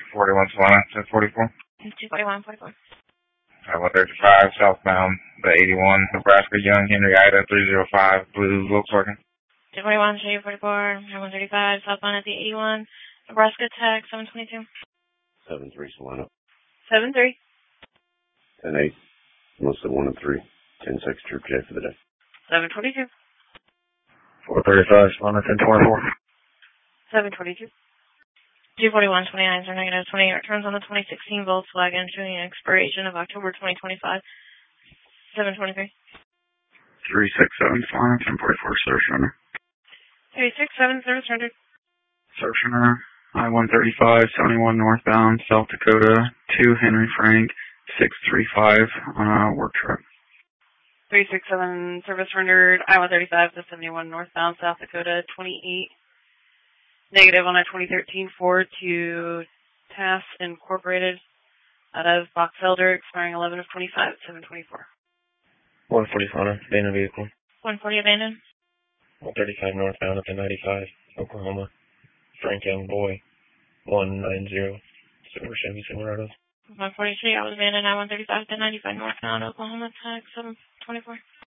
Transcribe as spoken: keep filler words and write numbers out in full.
forty-one Solana, ten forty-four. two forty-one forty-four. one thirty-five, southbound, the eighty-one, Nebraska, Young, Henry, Ida, three oh five, Blue, Volkswagen. two forty-one, Shady forty-four, one thirty-five, southbound at the eighty-one, Nebraska, Tech, seven twenty-two. seven three, Solana. seven three. ten eight, Melissa, one and three, ten six, Trip J for the day. seven twenty-two. four thirty-five, Solana, ten twenty-four. seven twenty-two. two forty-one twenty-nine are negative twenty-eight returns on the twenty sixteen Volkswagen showing an expiration of October twenty twenty-five. seven twenty-three. three six seven, Solana, ten forty-four, Surf Runner. three six seven, service rendered. Surf Runner, I one thirty-five, seventy-one northbound, South Dakota, two Henry Frank, six three five on a work truck. three six seven, service rendered, I one thirty-five to seventy-one northbound, South Dakota, twenty-eight. Negative on a twenty thirteen Ford to Task Incorporated out of Box Elder, expiring eleven of twenty-five, seven twenty-four. one forty Solana, abandoned vehicle. one forty abandoned. one thirty-five northbound up to ninety-five, Oklahoma. Frank Young Boy, one ninety, Silver Chevy Silverado. one forty-three, I was abandoned, I one thirty-five to ninety-five northbound, Oklahoma, Tech, seven twenty-four.